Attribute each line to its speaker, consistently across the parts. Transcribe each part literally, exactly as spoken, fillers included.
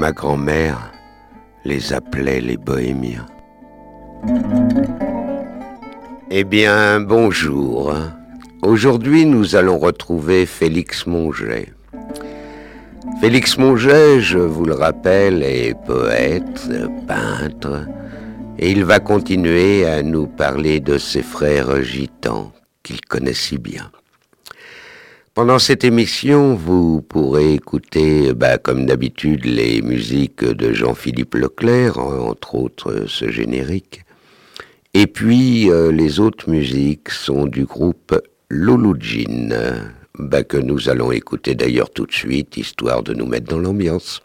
Speaker 1: ma grand-mère les appelait les bohémiens. Eh bien, bonjour. Aujourd'hui, nous allons retrouver Félix Monget. Félix Monget, je vous le rappelle, est poète, peintre, et il va continuer à nous parler de ses frères gitans qu'il connaît si bien. Pendant cette émission, vous pourrez écouter, bah, comme d'habitude, les musiques de Jean-Philippe Leclerc, entre autres ce générique. Et puis, euh, les autres musiques sont du groupe Loulou Jean, bah, que nous allons écouter d'ailleurs tout de suite, histoire de nous mettre dans l'ambiance.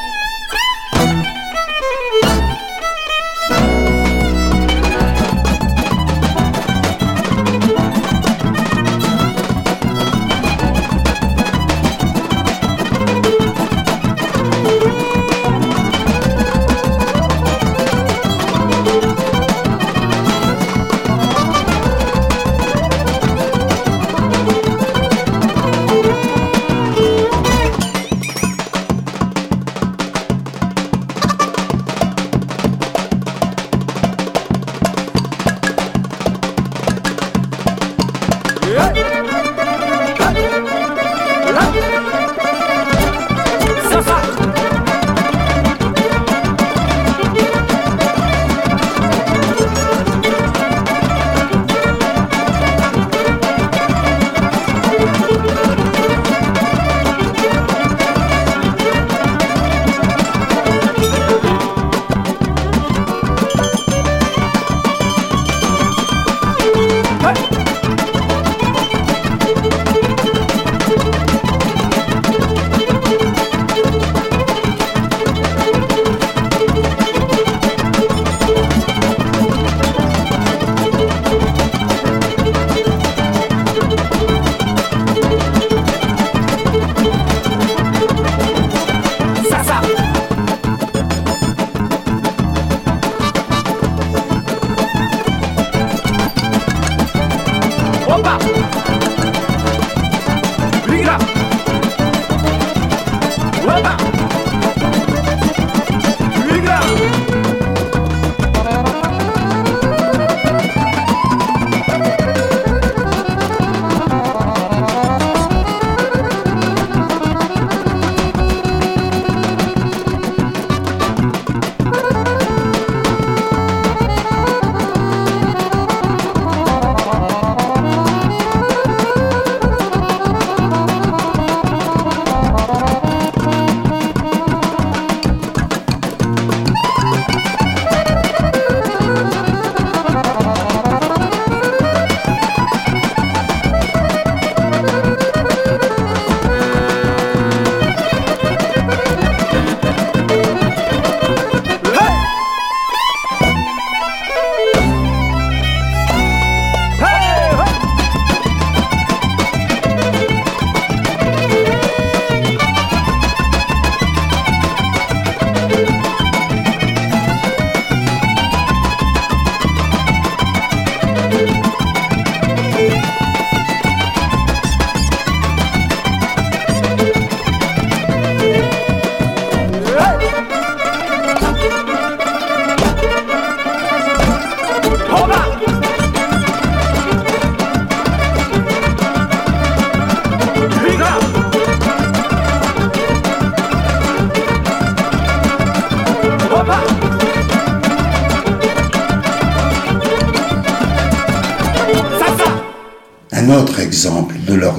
Speaker 2: Un autre exemple de leur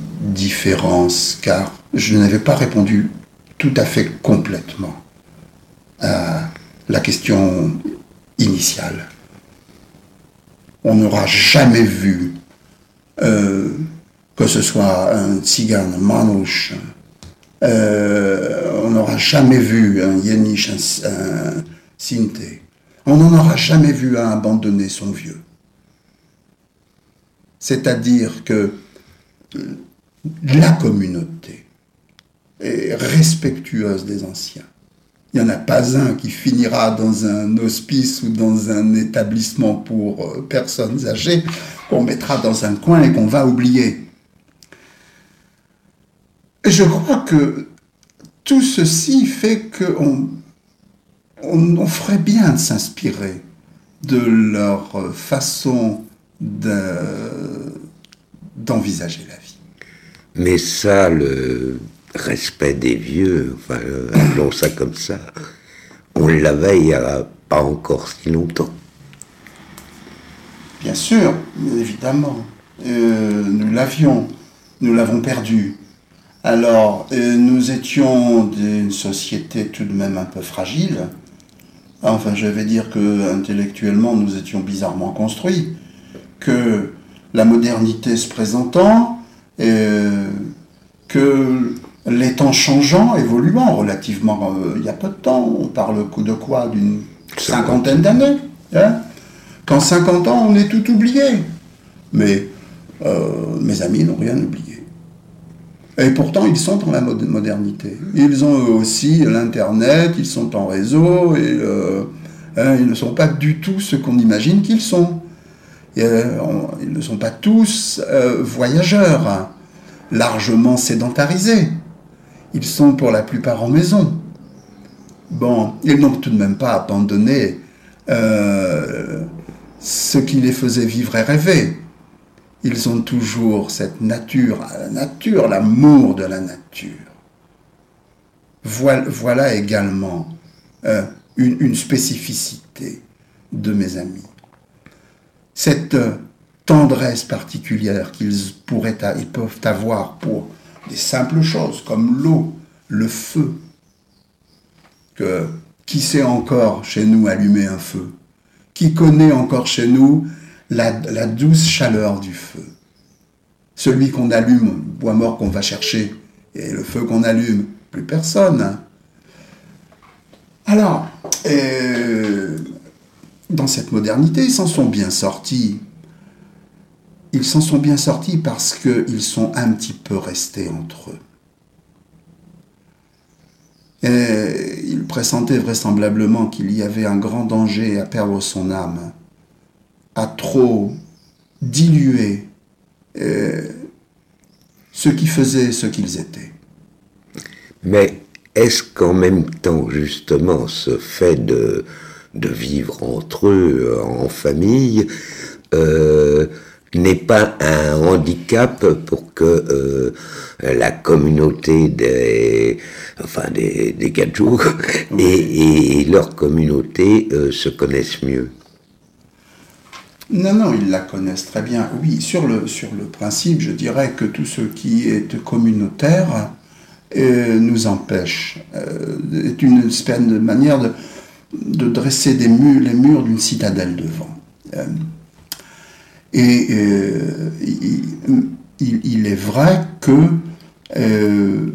Speaker 2: différence, car je n'avais pas répondu tout à fait complètement à la question initiale. On n'aura jamais vu, euh, que ce soit un tzigane, un manouche, euh, on n'aura jamais vu un yéniche, un, un sinté. On n'en aura jamais vu un abandonner son vieux. C'est-à-dire que la communauté est respectueuse des anciens. Il n'y en a pas un qui finira dans un hospice ou dans un établissement pour personnes âgées qu'on mettra dans un coin et qu'on va oublier. Et je crois que tout ceci fait qu'on on, on ferait bien de s'inspirer de leur façon de, d'envisager la vie.
Speaker 1: Mais ça, le respect des vieux, enfin, appelons ça comme ça, on l'avait il n'y a pas encore si longtemps.
Speaker 2: Bien sûr, évidemment. Euh, nous l'avions, nous l'avons perdu. Alors, euh, nous étions d'une société tout de même un peu fragile. Enfin, je vais dire que intellectuellement, nous étions bizarrement construits. Que la modernité se présentant, euh, que les temps changeant, évoluant relativement, euh, il y a peu de temps, on parle de quoi? D'une cinquantaine d'années, hein? Qu'en cinquante ans, on est tout oublié. Mais euh, mes amis n'ont rien oublié. Et pourtant, ils sont dans la modernité. Ils ont eux aussi l'Internet, ils sont en réseau, et euh, hein, ils ne sont pas du tout ce qu'on imagine qu'ils sont. Et, euh, on, ils ne sont pas tous euh, voyageurs, hein, largement sédentarisés. Ils sont pour la plupart en maison. Bon, ils n'ont tout de même pas abandonné euh, ce qui les faisait vivre et rêver. Ils ont toujours cette nature, la nature, l'amour de la nature. Voilà, voilà également euh, une, une spécificité de mes amis. Cette euh, tendresse particulière qu'ils pourraient, ils peuvent avoir pour des simples choses comme l'eau, le feu. Que, qui sait encore chez nous allumer un feu? Qui connaît encore chez nous la, la douce chaleur du feu? Celui qu'on allume, bois mort qu'on va chercher, et le feu qu'on allume, plus personne. Alors, euh, dans cette modernité, ils s'en sont bien sortis. Ils s'en sont bien sortis parce qu'ils sont un petit peu restés entre eux. Et il pressentait vraisemblablement qu'il y avait un grand danger à perdre son âme, à trop diluer euh, ce qui faisait ce qu'ils étaient.
Speaker 1: Mais est-ce qu'en même temps, justement, ce fait de, de vivre entre eux, en famille, euh, n'est pas un handicap pour que euh, la communauté des, enfin des, des Gadjous oui. et, et leur communauté euh, se connaissent mieux?
Speaker 2: Non, non, ils la connaissent très bien. Oui, sur le, sur le principe, je dirais que tout ce qui est communautaire euh, nous empêche. Euh, est une espèce de manière de, de dresser des murs, les murs d'une citadelle devant. Euh, Et euh, il, il, il est vrai que, euh,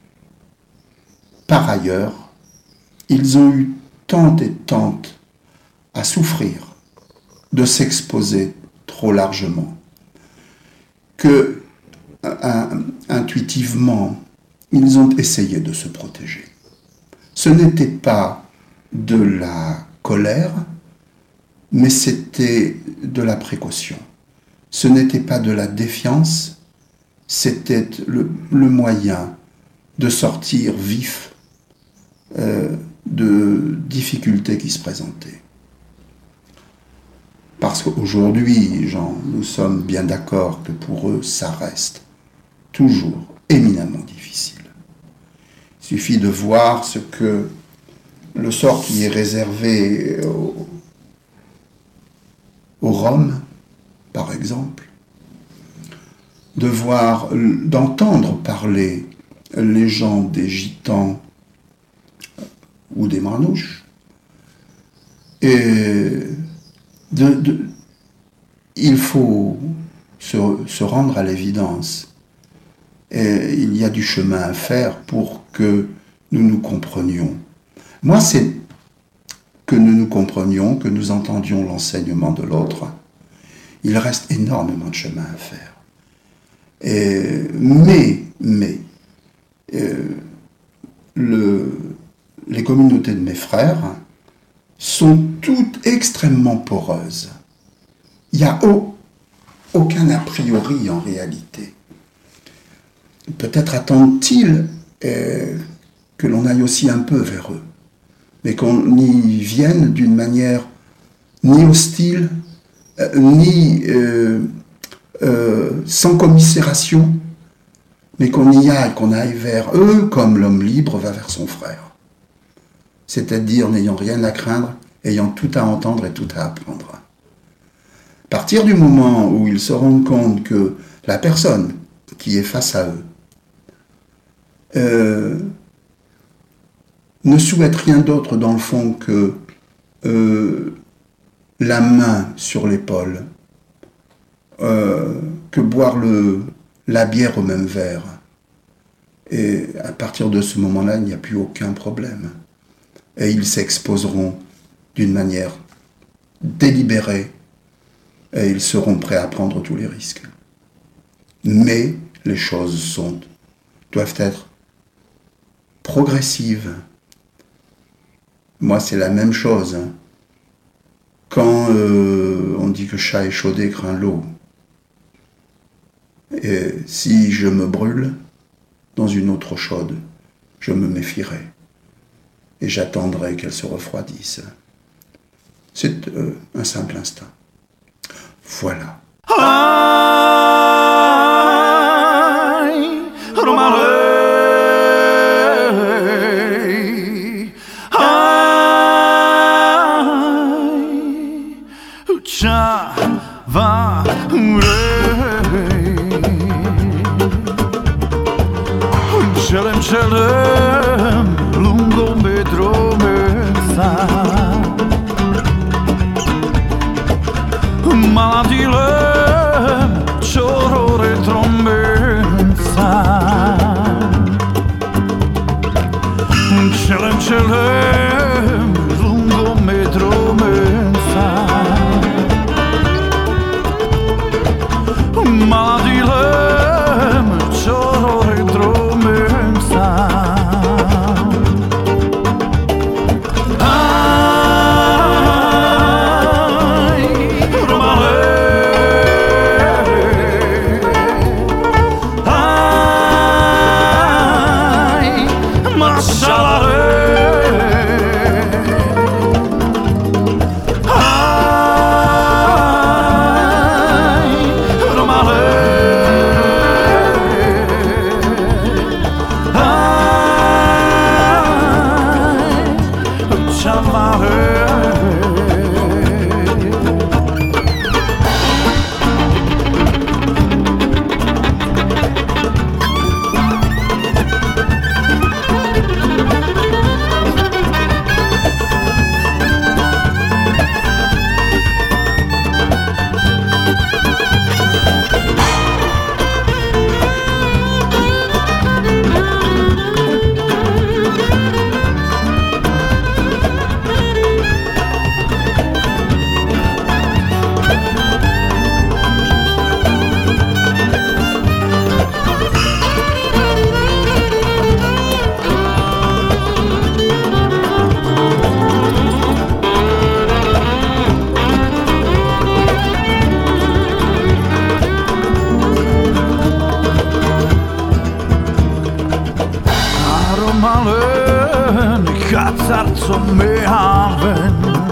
Speaker 2: par ailleurs, ils ont eu tant et tant à souffrir de s'exposer trop largement que, un, intuitivement, ils ont essayé de se protéger. Ce n'était pas de la colère, mais c'était de la précaution. Ce n'était pas de la défiance, c'était le, le moyen de sortir vif euh, de difficultés qui se présentaient. Parce qu'aujourd'hui, Jean, nous sommes bien d'accord que pour eux, ça reste toujours éminemment difficile. Il suffit de voir ce que le sort qui est réservé aux aux Roms, par exemple, de voir, d'entendre parler les gens des Gitans ou des Manouches, et de, de, il faut se, se rendre à l'évidence. Et il y a du chemin à faire pour que nous nous comprenions. Moi, c'est que nous nous comprenions, que nous entendions l'enseignement de l'autre. Il reste énormément de chemin à faire. Et, mais, mais, euh, le, les communautés de mes frères sont toutes extrêmement poreuses. Il n'y a au, aucun a priori en réalité. Peut-être attendent-ils euh, que l'on aille aussi un peu vers eux, mais qu'on y vienne d'une manière ni hostile, euh, ni euh, euh, sans commisération, mais qu'on y aille, qu'on aille vers eux comme l'homme libre va vers son frère. C'est-à-dire n'ayant rien à craindre, ayant tout à entendre et tout à apprendre. À partir du moment où ils se rendent compte que la personne qui est face à eux euh, ne souhaite rien d'autre dans le fond que euh, la main sur l'épaule, euh, que boire le, la bière au même verre. Et à partir de ce moment-là, il n'y a plus aucun problème. Et ils s'exposeront d'une manière délibérée et ils seront prêts à prendre tous les risques. Mais les choses sont, doivent être progressives. Moi, c'est la même chose. Quand euh, on dit que chat échaudé craint l'eau, et si je me brûle dans une eau trop chaude, je me méfierai et j'attendrai qu'elle se refroidisse. C'est euh, un simple instinct. Voilà.
Speaker 3: Celem, celem, lungo bedromența Maladilem, ciorore trombența Celem, celem, lungo bedromența Maladilem, ciorore trombența Malen, katzartzo mehaven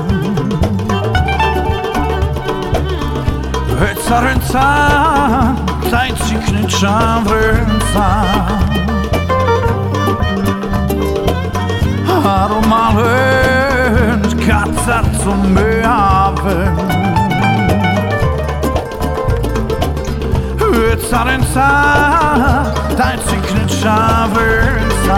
Speaker 3: Etzarentza, taintzik nitxaventza Aro malen, katzartzo mehaven Etzarentza, taintzik nitxaventza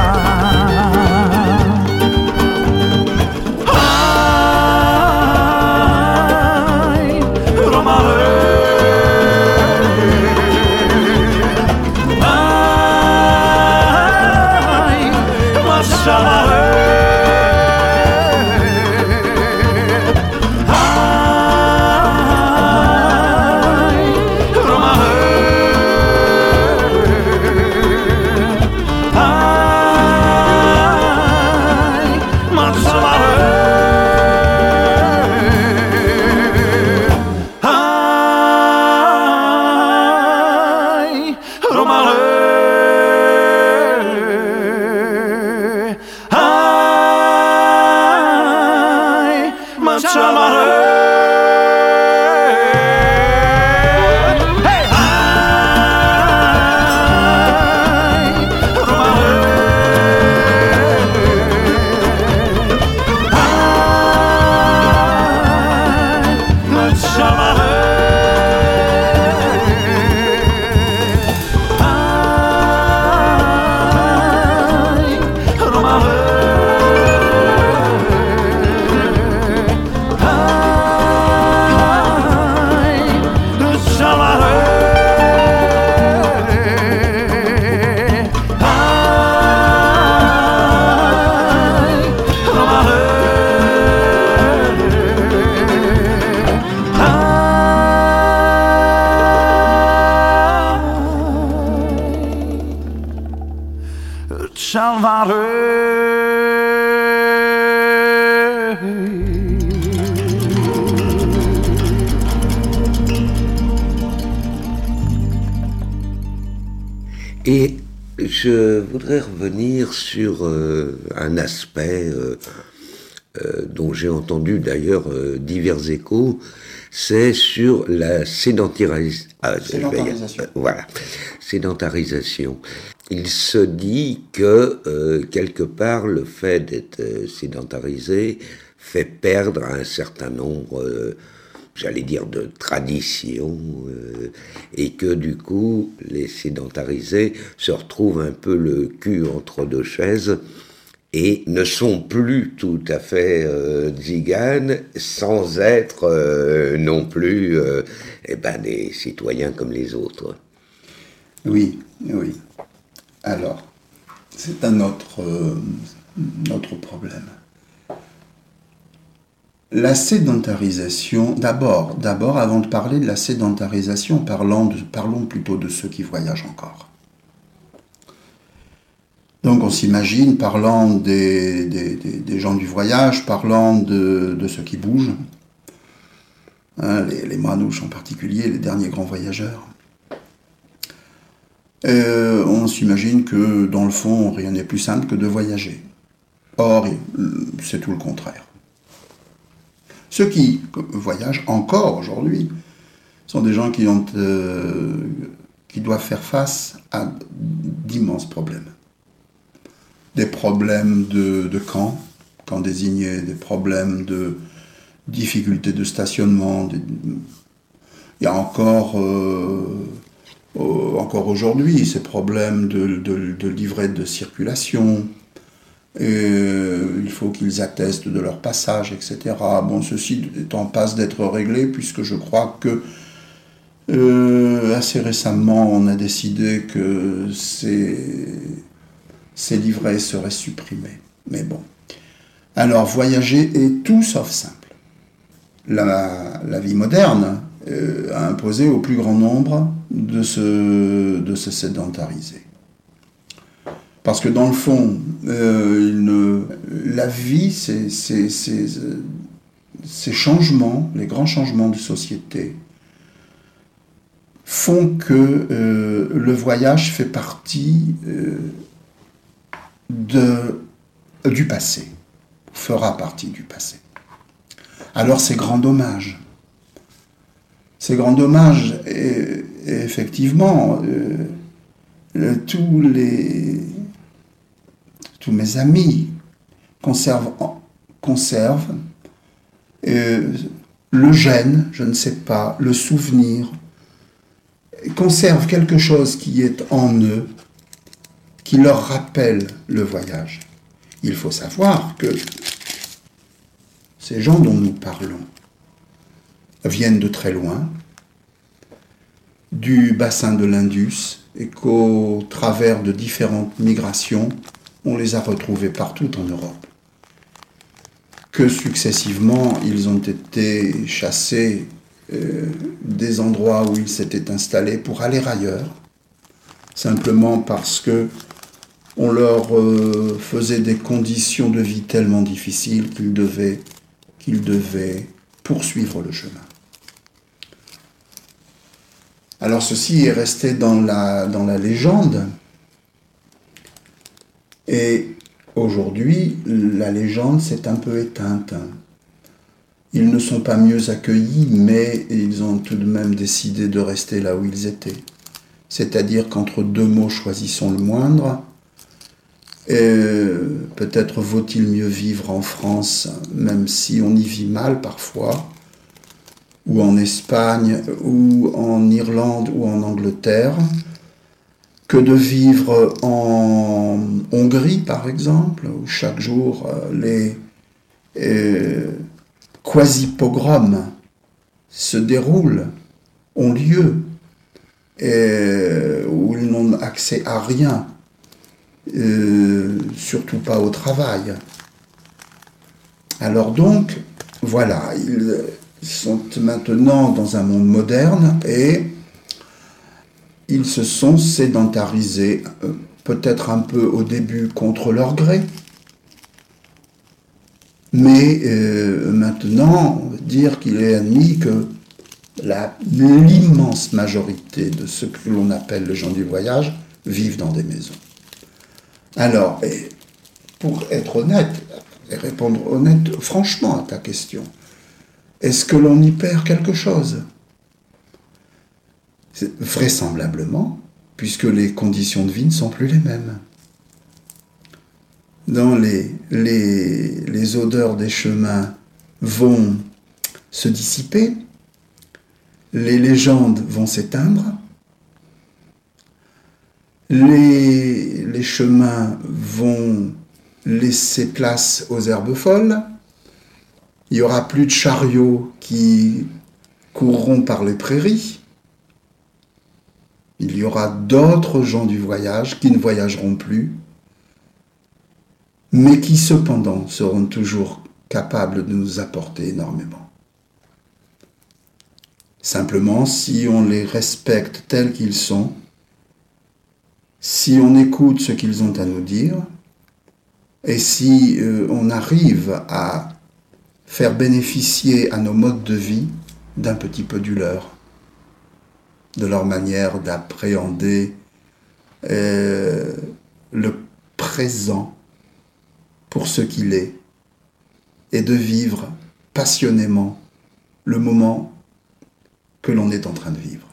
Speaker 4: Ah
Speaker 1: Et je voudrais revenir sur euh, un aspect euh, euh, dont j'ai entendu d'ailleurs euh, divers échos, c'est sur la sédentaris- ah,
Speaker 2: sédentarisation.
Speaker 1: Euh, voilà, sédentarisation. Il se dit que euh, quelque part le fait d'être euh, sédentarisé fait perdre un certain nombre euh, j'allais dire, de tradition, euh, et que du coup, les sédentarisés se retrouvent un peu le cul entre deux chaises et ne sont plus tout à fait euh, tziganes, sans être euh, non plus euh, eh ben, des citoyens comme les autres.
Speaker 2: Oui, oui. Alors, c'est un autre, euh, autre problème. La sédentarisation, d'abord, d'abord, avant de parler de la sédentarisation, parlons, de, parlons plutôt de ceux qui voyagent encore. Donc on s'imagine, parlant des, des, des, des gens du voyage, parlant de, de ceux qui bougent, hein, les, les manouches en particulier, les derniers grands voyageurs. Euh, on s'imagine que dans le fond, rien n'est plus simple que de voyager. Or, c'est tout le contraire. Ceux qui voyagent encore aujourd'hui sont des gens qui, ont, euh, qui doivent faire face à d'immenses problèmes. Des problèmes de, de camp, camp désigné, des problèmes de difficultés de stationnement. Des, il y a encore, euh, encore aujourd'hui ces problèmes de, de, de livret de circulation. Et euh, il faut qu'ils attestent de leur passage, et cetera. Bon, ceci est en passe d'être réglé, puisque je crois que euh, assez récemment, on a décidé que ces, ces livrets seraient supprimés. Mais bon. Alors, voyager est tout sauf simple. La, la vie moderne euh, a imposé au plus grand nombre de se, de se sédentariser. Parce que dans le fond, euh, il ne, la vie, c'est, c'est, c'est, ces changements, les grands changements de société, font que euh, le voyage fait partie euh, de, du passé, fera partie du passé. Alors c'est grand dommage. C'est grand dommage, et, et effectivement, euh, tous les... Tous mes amis conservent, conservent euh, le gène, je ne sais pas, le souvenir, conservent quelque chose qui est en eux, qui leur rappelle le voyage. Il faut savoir que ces gens dont nous parlons viennent de très loin, du bassin de l'Indus, et qu'au travers de différentes migrations, on les a retrouvés partout en Europe. Que successivement, ils ont été chassés euh, des endroits où ils s'étaient installés pour aller ailleurs, simplement parce que on leur euh, faisait des conditions de vie tellement difficiles qu'ils devaient, qu'ils devaient poursuivre le chemin. Alors ceci est resté dans la, dans la légende. Et aujourd'hui, la légende s'est un peu éteinte. Ils ne sont pas mieux accueillis, mais ils ont tout de même décidé de rester là où ils étaient. C'est-à-dire qu'entre deux mots, choisissons le moindre. Et peut-être vaut-il mieux vivre en France, même si on y vit mal parfois, ou en Espagne, ou en Irlande, ou en Angleterre, que de vivre en Hongrie, par exemple, où chaque jour les euh, quasi-pogroms se déroulent, ont lieu, et où ils n'ont accès à rien, euh, surtout pas au travail. Alors donc, voilà, ils sont maintenant dans un monde moderne et ils se sont sédentarisés peut-être un peu au début contre leur gré, mais euh, maintenant, on veut dire qu'il est admis que la, l'immense majorité de ceux que l'on appelle les gens du voyage vivent dans des maisons. Alors, et pour être honnête, et répondre honnête, franchement à ta question, est-ce que l'on y perd quelque chose ? C'est vraisemblablement, puisque les conditions de vie ne sont plus les mêmes. Dans les, les, les odeurs des chemins vont se dissiper, les légendes vont s'éteindre, les, les chemins vont laisser place aux herbes folles, il n'y aura plus de chariots qui courront par les prairies, il y aura d'autres gens du voyage qui ne voyageront plus, mais qui cependant seront toujours capables de nous apporter énormément. Simplement, si on les respecte tels qu'ils sont, si on écoute ce qu'ils ont à nous dire, et si euh, on arrive à faire bénéficier à nos modes de vie d'un petit peu du leur, de leur manière d'appréhender euh, le présent pour ce qu'il est, et de vivre passionnément le moment que l'on est en train de vivre.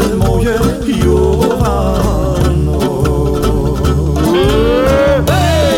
Speaker 4: Hey!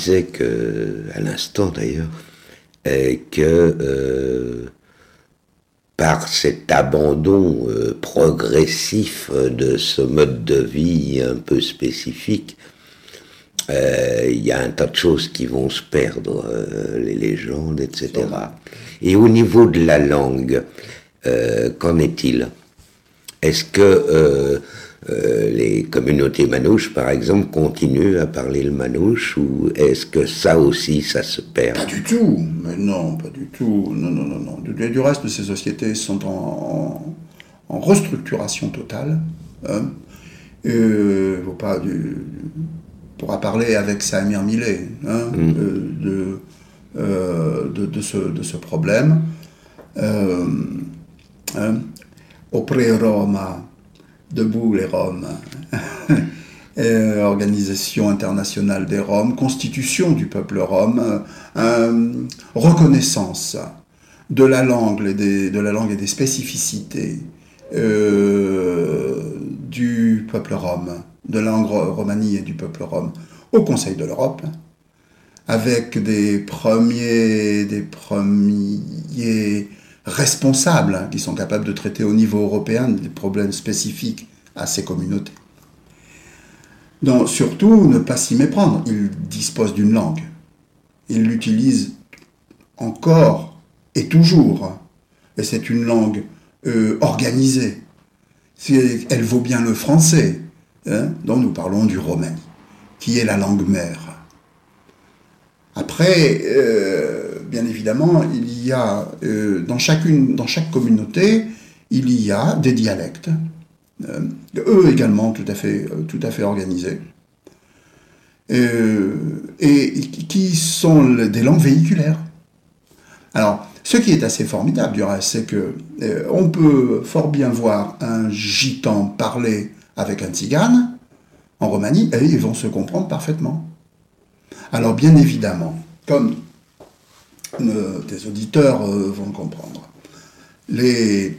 Speaker 1: disais que, à l'instant d'ailleurs, euh, que euh, par cet abandon euh, progressif de ce mode de vie un peu spécifique, il euh, y a un tas de choses qui vont se perdre, euh, les légendes, et cetera. Et au niveau de la langue, euh, qu'en est-il? Est-ce que euh, euh, les communautés manouches, par exemple, continuent à parler le manouche, ou est-ce que ça aussi, ça se perd?
Speaker 2: Pas du tout, mais non, pas du tout. Non, non, non, non. Du, du reste, ces sociétés sont en, en, en restructuration totale. Hein. Euh, faut pas du, on pourra parler avec Samir Millet hein, mm. de, de, euh, de, de, ce, de ce problème. Euh, hein, Opre Roma, debout les Roms, euh, Organisation internationale des Roms, Constitution du peuple rom, euh, reconnaissance de la langue et des, de la langue et des spécificités euh, du peuple rom, de la langue romanie et du peuple rom au Conseil de l'Europe, avec des premiers, des premiers responsables hein, qui sont capables de traiter au niveau européen des problèmes spécifiques à ces communautés. Donc, surtout, ne pas s'y méprendre. Ils disposent d'une langue. Ils l'utilisent encore et toujours. Et c'est une langue euh, organisée. C'est, elle vaut bien le français. Hein, donc nous parlons du romani, qui est la langue mère. Après, euh, bien évidemment, il y a euh, dans chacune, dans chaque communauté, il y a des dialectes, euh, eux également tout à fait, euh, tout à fait organisés, euh, et qui sont des langues véhiculaires. Alors, ce qui est assez formidable, du reste, c'est que euh, on peut fort bien voir un gitan parler avec un tzigane en Roumanie, et ils vont se comprendre parfaitement. Alors bien évidemment, comme euh, tes auditeurs euh, vont le comprendre, les,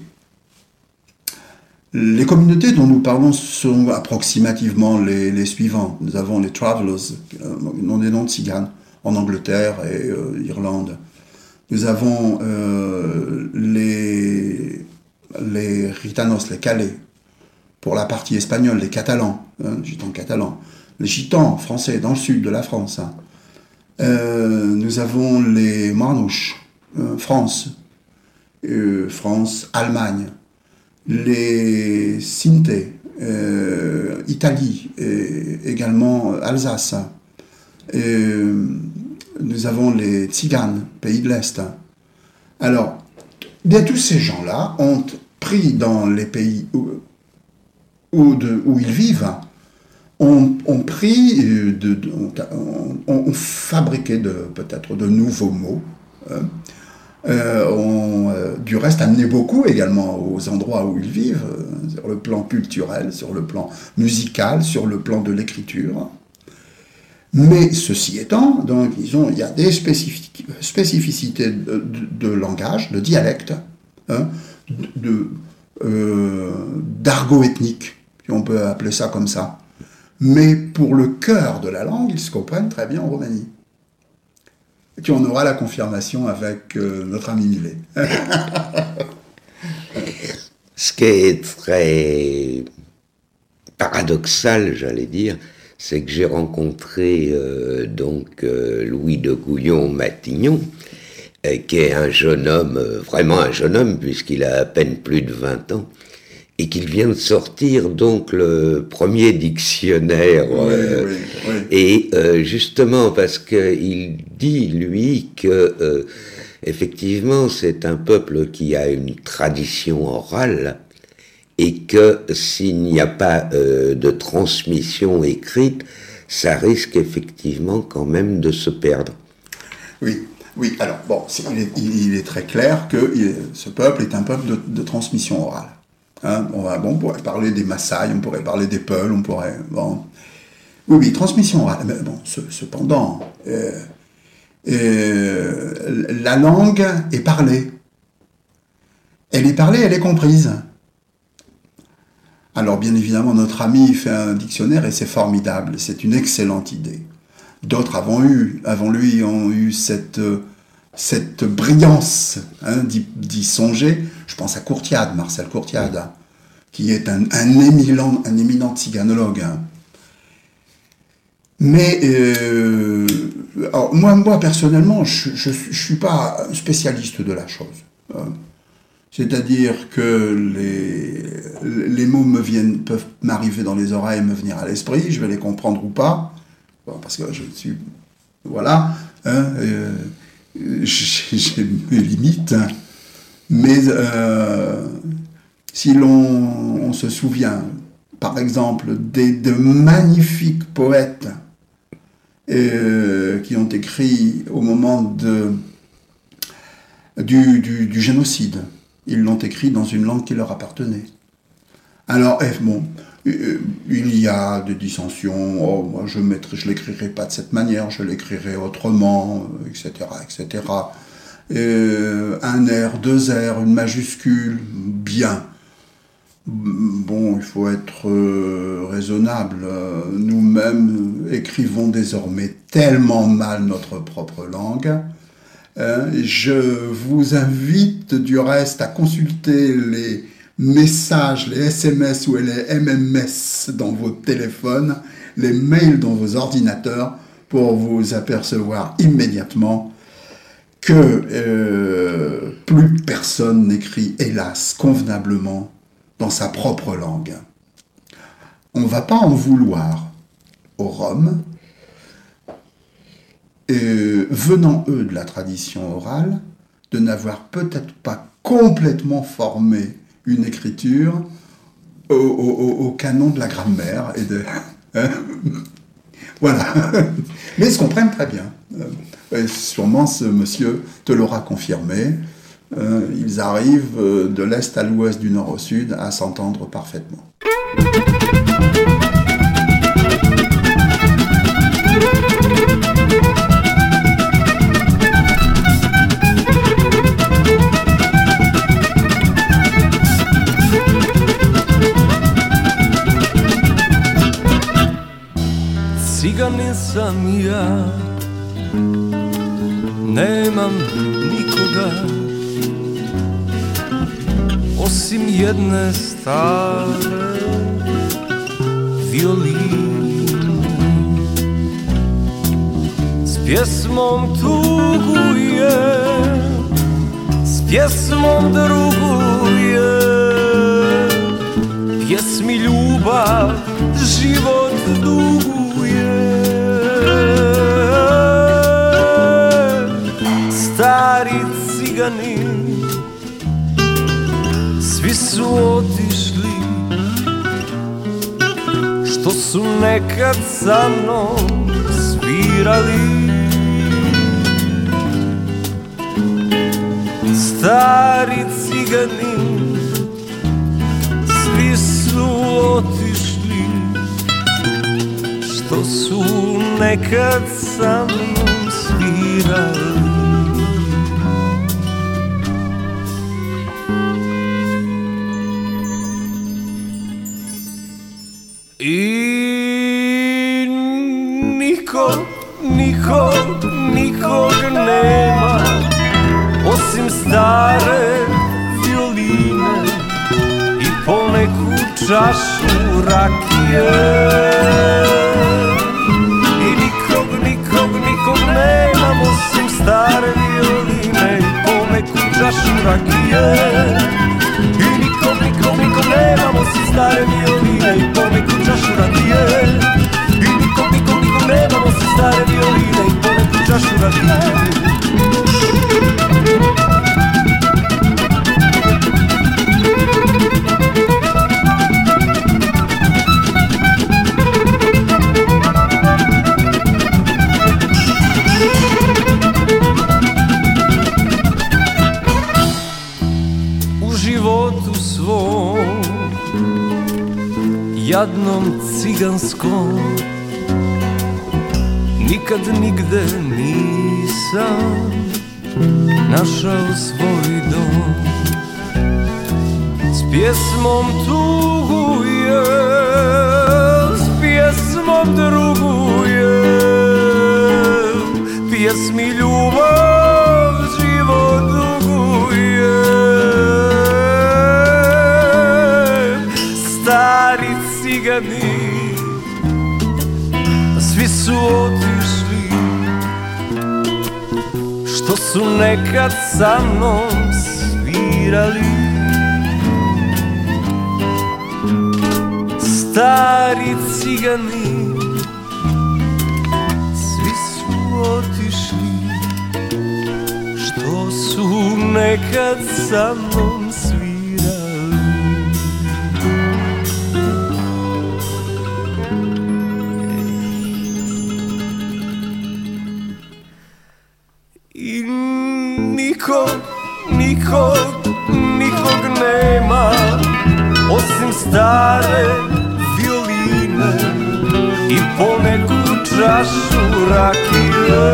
Speaker 2: les communautés dont nous parlons sont approximativement les, les suivants. Nous avons les Travelers, euh, non des noms de tziganes, en Angleterre et euh, Irlande. Nous avons euh, les, les Gitanos, les Calais, pour la partie espagnole, les Catalans, hein, gitans catalans. Les gitans français dans le sud de la France. Hein. Euh, nous avons les Manouches, euh, France, euh, France, Allemagne, les Sinté, euh, Italie, et également Alsace. Euh, nous avons les Tziganes, pays de l'Est. Alors, bien tous ces gens-là ont pris dans les pays où, où, de, où ils vivent, ont, ont pris, de, de, ont, ont fabriqué de, peut-être de nouveaux mots, hein, euh, ont euh, du reste amené beaucoup également aux endroits où ils vivent, euh, sur le plan culturel, sur le plan musical, sur le plan de l'écriture. Mais ceci étant, donc, ils ont, il y a des spécific- spécificités de, de, de langage, de dialecte, hein, de, de, euh, d'argot ethnique, si on peut appeler ça comme ça. Mais pour le cœur de la langue, ils se comprennent très bien en Roumanie. Et puis on aura la confirmation avec euh, notre ami Millet.
Speaker 1: Ce qui est très paradoxal, j'allais dire, c'est que j'ai rencontré euh, donc euh, Louis de Gouillon-Matignon, euh, qui est un jeune homme, euh, vraiment un jeune homme, puisqu'il a à peine plus de vingt ans, et qu'il vient de sortir donc le premier dictionnaire. Euh, oui, oui, oui. Et euh, justement parce qu'il dit, lui, que euh, effectivement c'est un peuple qui a une tradition orale, et que s'il n'y a pas euh, de transmission écrite, ça risque effectivement quand même de se perdre.
Speaker 2: Oui, oui. Alors bon, il est, il est très clair que il, ce peuple est un peuple de, de transmission orale. Hein, on, va, bon, on pourrait parler des Maasai, on pourrait parler des Peuls, on pourrait... Bon. Oui, oui, transmission orale. Mais bon, ce, cependant, euh, euh, la langue est parlée. Elle est parlée, elle est comprise. Alors, bien évidemment, notre ami fait un dictionnaire et c'est formidable, c'est une excellente idée. D'autres avant, eu, avant lui ont eu cette, cette brillance hein, d'y, d'y songer. Je pense à Courtiade, Marcel Courtiade, hein, qui est un, un, éminent, un éminent tsiganologue. Hein. Mais euh, alors moi, moi, personnellement, je ne suis pas spécialiste de la chose. Hein. C'est-à-dire que les, les mots me viennent, peuvent m'arriver dans les oreilles, me venir à l'esprit, je vais les comprendre ou pas, bon, parce que je suis... Voilà, hein, euh, j'ai, j'ai mes limites, hein, mais euh, si l'on on se souvient, par exemple, des, de magnifiques poètes euh, qui ont écrit au moment de, du, du, du génocide, ils l'ont écrit dans une langue qui leur appartenait. Alors, eh, bon, euh, il y a des dissensions. Oh, moi, je ne je l'écrirai pas de cette manière, je l'écrirai autrement, et cetera, et cetera. Euh, un R, deux R, une majuscule, bien. Bon, il faut être euh, raisonnable. Nous-mêmes écrivons désormais tellement mal notre propre langue. Je vous invite du reste à consulter les messages, les S M S ou les M M S dans vos téléphones, les mails dans vos ordinateurs pour vous apercevoir immédiatement que euh, plus personne n'écrit, hélas, convenablement dans sa propre langue. On ne va pas en vouloir aux Roms, Euh, venant eux de la tradition orale, de n'avoir peut-être pas complètement formé une écriture au, au, au canon de la grammaire et de hein voilà, mais ils se comprennent très bien. Euh, sûrement ce monsieur te l'aura confirmé. Euh, ils arrivent de l'est à l'ouest, du nord au sud, à s'entendre parfaitement.
Speaker 4: Ciganin sam ja, nemam nikoga osim jedne stare violine. S pjesmom tuguje, s pjesmom druguje, pjesmi ljubav život duguje. Stari ciganin, svi su otišli, što su nekad sa mnom svirali. Stari ciganin, svi su otišli, što su nekad sa mnom svirali. I nikog, nikog, nikog nema osim stare violine i poneku čašu rakije. I nikog, nikog, nikog nema osim stare violine i poneku čašu rakije. I nikog, nikog, nikog nema osim stare violine i poneku čašu rakije. I nikog, nikog, nikog nema osim stare violine i poneku čašu rakije. Jadnom ciganskom nikad nigde nisam našao svoj dom. S pjesmom tuguje, s pjesmom druguje, pjesmi ljubav život duguje. Stari cigani, svi su otišli, što su nekad sa mnom svirali. Stari cigani, svi su otišli, što su nekad sa mnom svirali. I nikog, nikog, nikog nema, osim stare violine i poneku čašu rakije.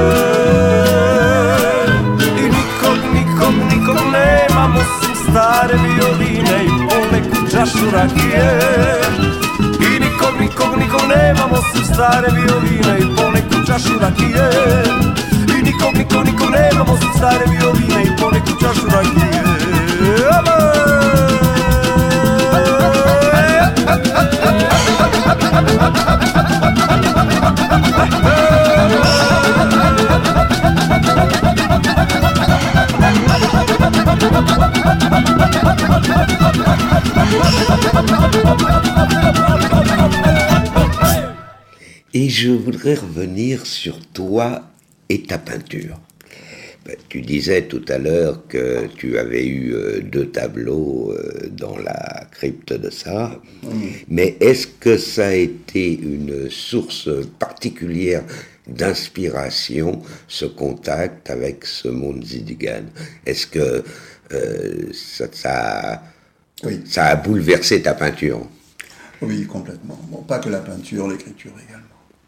Speaker 4: I nikog, nikog, nikog nemam, osim stare violine i poneku čašu rakije. I nikog, nikog, nikog nemam, osim stare violine i poneku čašu rakije. I nikog, nikog, nikog nemam, osim stare violine i poneku čašu rakije.
Speaker 1: Et je voudrais revenir sur toi et ta peinture. Ben, tu disais tout à l'heure que tu avais eu euh, deux tableaux euh, dans la crypte de Sarre, mmh. mais est-ce que ça a été une source particulière d'inspiration, ce contact avec ce monde zidigan? Est-ce que euh, ça, ça,
Speaker 2: oui.
Speaker 1: ça a bouleversé ta peinture?
Speaker 2: Oui, complètement. Bon, pas que la peinture, l'écriture également.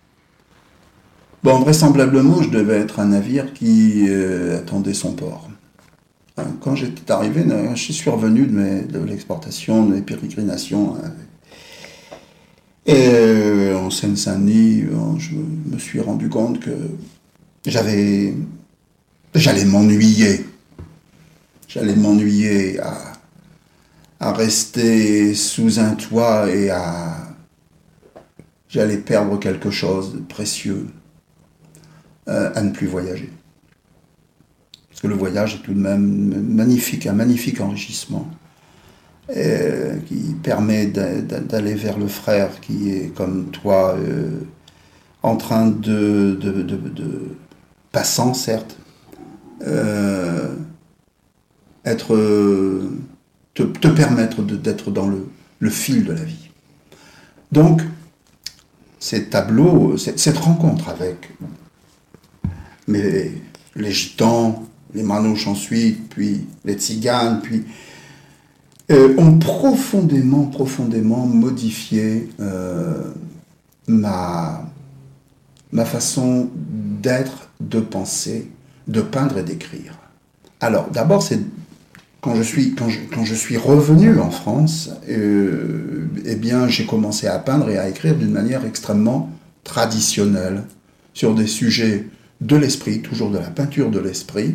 Speaker 2: Bon, vraisemblablement, je devais être un navire qui euh, attendait son port. Hein, quand j'étais arrivé, je suis revenu de, mes, de l'exportation, de mes pérégrinations. Hein, et euh, en Seine-Saint-Denis, je me suis rendu compte que j'avais, j'allais m'ennuyer. J'allais m'ennuyer à, à rester sous un toit et à... J'allais perdre quelque chose de précieux. Euh, à ne plus voyager. Parce que le voyage est tout de même magnifique, un magnifique enrichissement euh, qui permet d'a, d'a, d'aller vers le frère qui est comme toi, euh, en train de, de, de, de passant certes, euh, être, te, te permettre de, d'être dans le, le fil de la vie. Donc, ces tableaux, cette, cette rencontre avec mais les gitans, les manouches ensuite, puis les tziganes, puis euh, ont profondément, profondément modifié euh, ma, ma façon d'être, de penser, de peindre et d'écrire. Alors, d'abord, c'est quand je suis, quand je, quand je suis revenu en France, euh, eh bien, j'ai commencé à peindre et à écrire d'une manière extrêmement traditionnelle, sur des sujets de l'esprit, toujours de la peinture de l'esprit.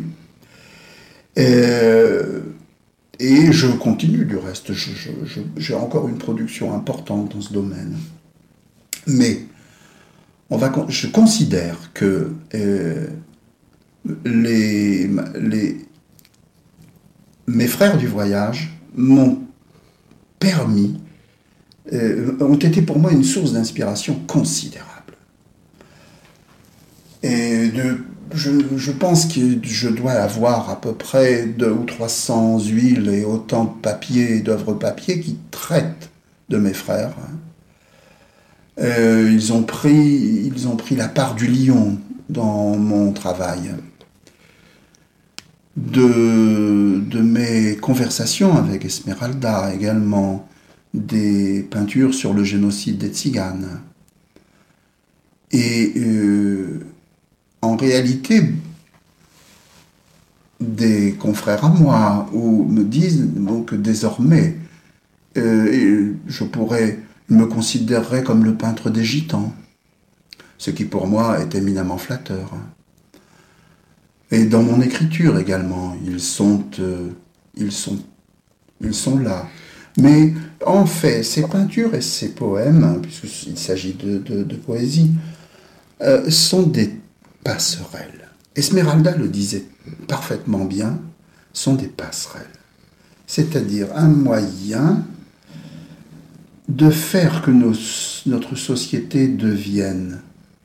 Speaker 2: Et, et je continue du reste, je, je, je, j'ai encore une production importante dans ce domaine. Mais on va, je considère que euh, les, les, mes frères du voyage m'ont permis, euh, ont été pour moi une source d'inspiration considérable. Et de, je, je pense que je dois avoir à peu près deux ou trois cents huiles et autant de papier, d'œuvres papier qui traitent de mes frères. Euh, ils ont pris, ils ont pris la part du lion dans mon travail. De, de mes conversations avec Esmeralda également, des peintures sur le génocide des Tziganes. Et euh, en réalité, des confrères à moi ou me disent bon, que désormais, euh, je pourrais, me considérerais comme le peintre des gitans, ce qui pour moi est éminemment flatteur. Et dans mon écriture également, ils sont, euh, ils sont, ils sont là. Mais en fait, ces peintures et ces poèmes, puisqu'il s'agit de, de, de poésie, euh, sont des passerelles. Esmeralda le disait parfaitement bien, sont des passerelles. C'est-à-dire un moyen de faire que nos, notre société devienne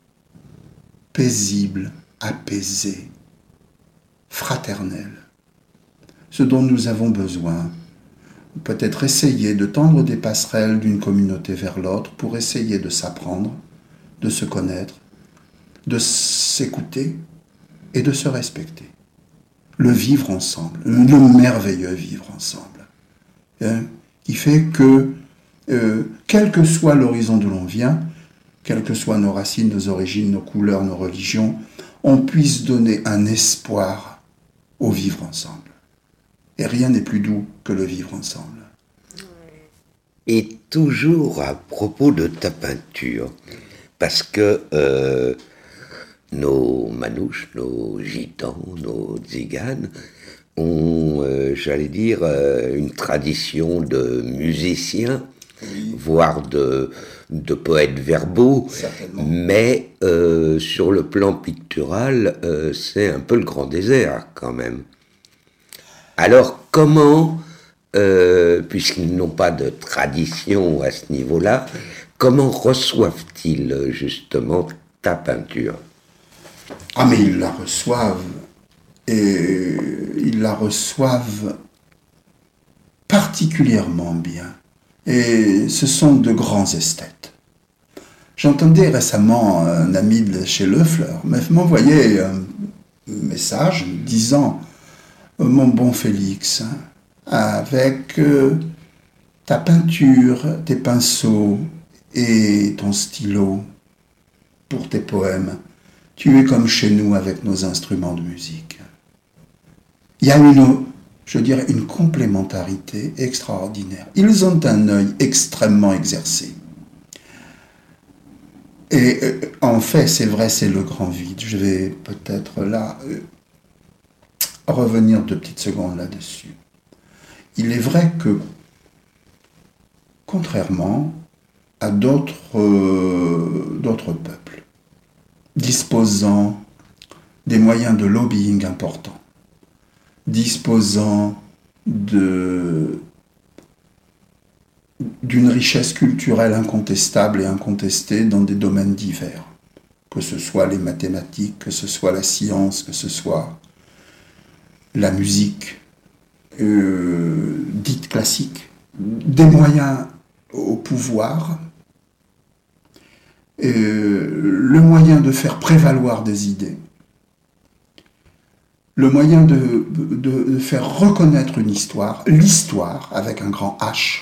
Speaker 2: paisible, apaisée, fraternelle. Ce dont nous avons besoin, peut-être essayer de tendre des passerelles d'une communauté vers l'autre pour essayer de s'apprendre, de se connaître, de s'écouter et de se respecter. Le vivre ensemble, le merveilleux vivre ensemble, hein, qui fait que, euh, quel que soit l'horizon d'où l'on vient, quelles que soient nos racines, nos origines, nos couleurs, nos religions, on puisse donner un espoir au vivre ensemble. Et rien n'est plus doux que le vivre ensemble.
Speaker 1: Et toujours à propos de ta peinture, parce que euh, nos manouches, nos gitans, nos tziganes ont, euh, j'allais dire, euh, une tradition de musiciens, oui, voire de, de poètes verbaux, certainement. Mais euh, sur le plan pictural, euh, c'est un peu le grand désert quand même. Alors comment, euh, puisqu'ils n'ont pas de tradition à ce niveau-là, comment reçoivent-ils justement ta peinture ?
Speaker 2: Ah mais ils la reçoivent, et ils la reçoivent particulièrement bien. Et ce sont de grands esthètes. J'entendais récemment un ami de chez Lefleur m'envoyer un message disant « Mon bon Félix, avec ta peinture, tes pinceaux et ton stylo pour tes poèmes, tu es comme chez nous avec nos instruments de musique. » Il y a une, je dirais, une complémentarité extraordinaire. Ils ont un œil extrêmement exercé. Et euh, en fait, c'est vrai, c'est le grand vide. Je vais peut-être là euh, revenir deux petites secondes là-dessus. Il est vrai que, contrairement à d'autres, euh, d'autres peuples, disposant des moyens de lobbying importants, disposant de, d'une richesse culturelle incontestable et incontestée dans des domaines divers, que ce soit les mathématiques, que ce soit la science, que ce soit la musique euh, dite classique, des moyens au pouvoir, euh, le moyen de faire prévaloir des idées, le moyen de, de, de faire reconnaître une histoire, l'histoire avec un grand H,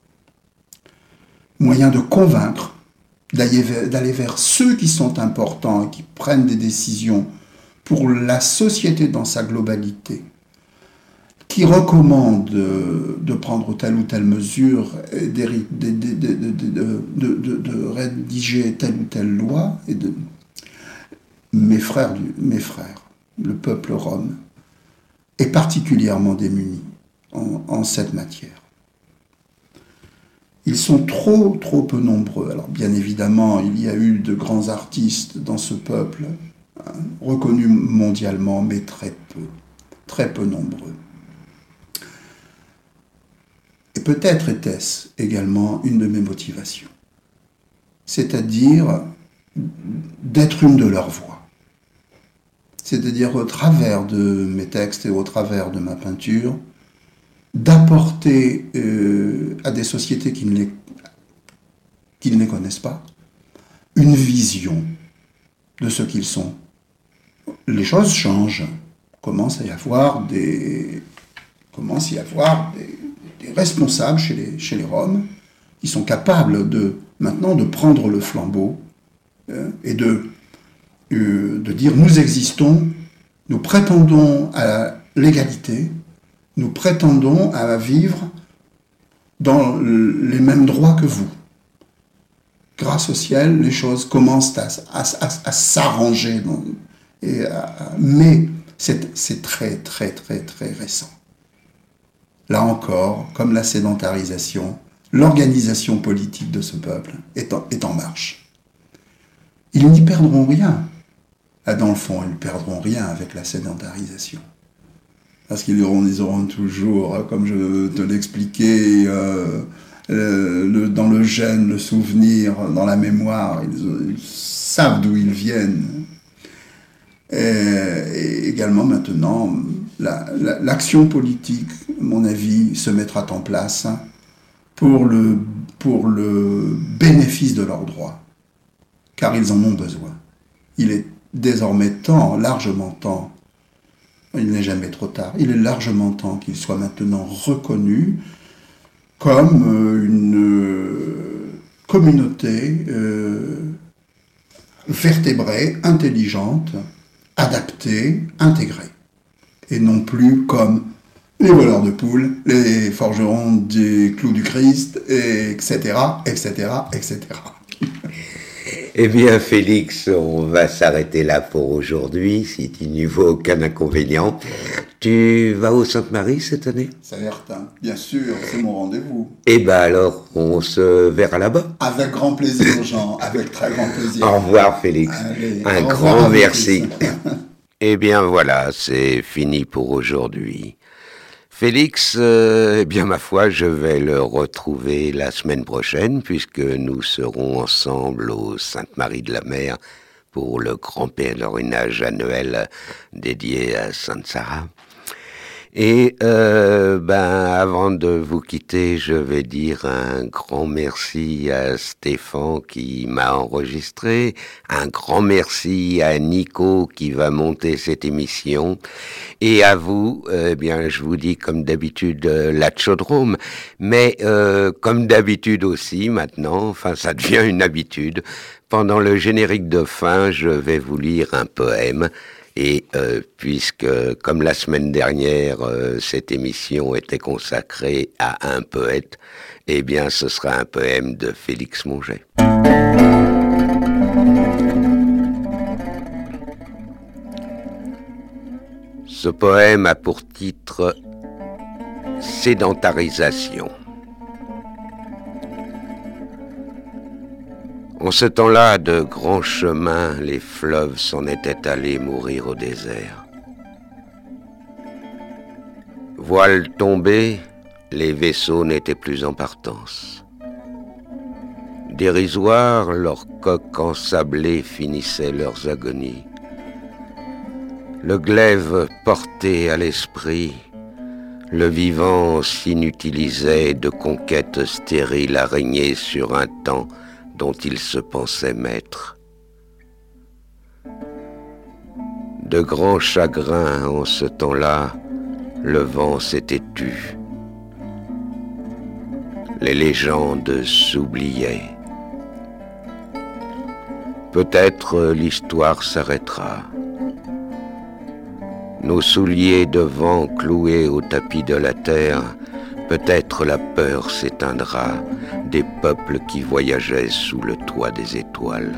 Speaker 2: moyen de convaincre, d'aller vers, d'aller vers ceux qui sont importants et qui prennent des décisions pour la société dans sa globalité, qui recommandent de, de prendre telle ou telle mesure, de, de, de, de, de, de, de, de rédiger telle ou telle loi. Et de... mes, frères, mes frères, le peuple rom, est particulièrement démuni en, en cette matière. Ils sont trop, trop peu nombreux. Alors bien évidemment, il y a eu de grands artistes dans ce peuple, hein, reconnus mondialement, mais très peu, très peu nombreux. Et peut-être était-ce également une de mes motivations, c'est-à-dire d'être une de leurs voix. C'est-à-dire au travers de mes textes et au travers de ma peinture, d'apporter euh, à des sociétés qui ne, les, qui ne les connaissent pas une vision de ce qu'ils sont. Les choses changent. Commence à y avoir des, commence à y avoir des, des responsables chez les, chez les Roms qui sont capables de, maintenant de prendre le flambeau euh, et de, euh, de dire nous existons, nous prétendons à l'égalité, nous prétendons à vivre dans les mêmes droits que vous. Grâce au ciel, les choses commencent à, à, à, à s'arranger. Et à, mais C'est, c'est très, très, très, très récent. Là encore, comme la sédentarisation, l'organisation politique de ce peuple est en, est en marche. Ils n'y perdront rien. Ah, dans le fond, ils ne perdront rien avec la sédentarisation. Parce qu'ils auront, ils auront toujours, comme je te l'expliquais, euh, le, le, dans le gène, le souvenir, dans la mémoire, ils, ils savent d'où ils viennent. Et, et également maintenant, la, la, l'action politique, à mon avis, se mettra en place pour le, pour le bénéfice de leurs droits, car ils en ont besoin. Il est désormais temps, largement temps, il n'est jamais trop tard, il est largement temps qu'ils soient maintenant reconnus comme une communauté euh, vertébrée, intelligente, adaptée, intégrée, et non plus comme les voleurs de poules, les forgerons des clous du Christ, et etc., etc., et cetera.
Speaker 1: Eh bien, Félix, on va s'arrêter là pour aujourd'hui, si tu n'y vois aucun inconvénient. Tu vas au Sainte-Marie cette année ?
Speaker 2: Certain, bien sûr, c'est mon rendez-vous.
Speaker 1: Eh bien alors, on se verra là-bas.
Speaker 2: Avec grand plaisir, Jean, avec très grand plaisir.
Speaker 1: Au revoir, Félix.
Speaker 2: Allez,
Speaker 1: Un grand merci. Eh bien voilà, c'est fini pour aujourd'hui. Félix, euh, eh bien ma foi, je vais le retrouver la semaine prochaine puisque nous serons ensemble au Sainte-Marie de la Mer pour le grand pèlerinage annuel dédié à Sainte Sarah. Et euh, ben avant de vous quitter, je vais dire un grand merci à Stéphane qui m'a enregistré, un grand merci à Nico qui va monter cette émission, et à vous, eh bien je vous dis comme d'habitude euh, la Tchaudrome, mais euh, comme d'habitude aussi maintenant, enfin ça devient une habitude, pendant le générique de fin, je vais vous lire un poème. Et euh, puisque, comme la semaine dernière, euh, cette émission était consacrée à un poète, eh bien ce sera un poème de Félix Monget. Ce poème a pour titre « Sédentarisation ». En ce temps-là, de grands chemins, les fleuves s'en étaient allés mourir au désert. Voiles tombées, les vaisseaux n'étaient plus en partance. Dérisoires, leurs coques ensablées finissaient leurs agonies. Le glaive porté à l'esprit, le vivant s'inutilisait de conquêtes stériles à régner sur un temps dont il se pensait maître. De grands chagrins en ce temps-là, le vent s'était tu. Les légendes s'oubliaient. Peut-être l'histoire s'arrêtera. Nos souliers de vent cloués au tapis de la terre, peut-être la peur s'éteindra des peuples qui voyageaient sous le toit des étoiles.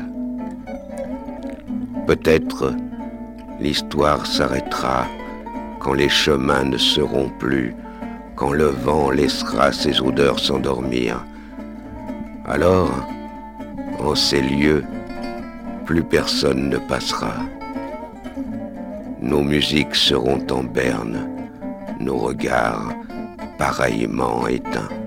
Speaker 1: Peut-être l'histoire s'arrêtera quand les chemins ne seront plus, quand le vent laissera ses odeurs s'endormir. Alors, en ces lieux, plus personne ne passera. Nos musiques seront en berne, nos regards pareillement éteints.